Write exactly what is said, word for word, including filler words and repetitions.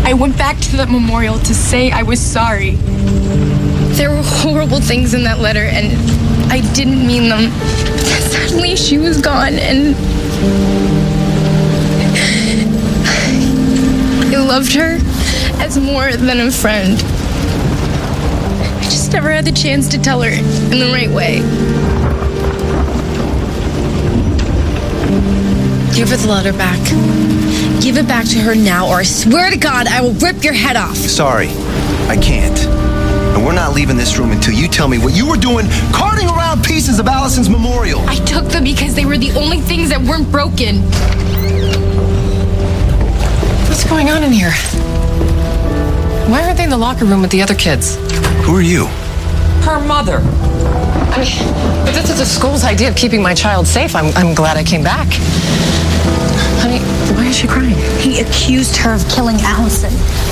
I went back to the memorial to say I was sorry. There were horrible things in that letter, and I didn't mean them. Suddenly, she was gone, and I loved her as more than a friend. I just never had the chance to tell her in the right way. Give her the letter back. Give it back to her now, or I swear to God, I will rip your head off. Sorry, I can't. And we're not leaving this room until you tell me what you were doing carting around pieces of Allison's memorial. I took them because they were the only things that weren't broken. What's going on in here? Why aren't they in the locker room with the other kids? Who are you? Her mother. I mean, if this is the school's idea of keeping my child safe, I'm, I'm glad I came back. Honey, why is she crying? He accused her of killing Allison.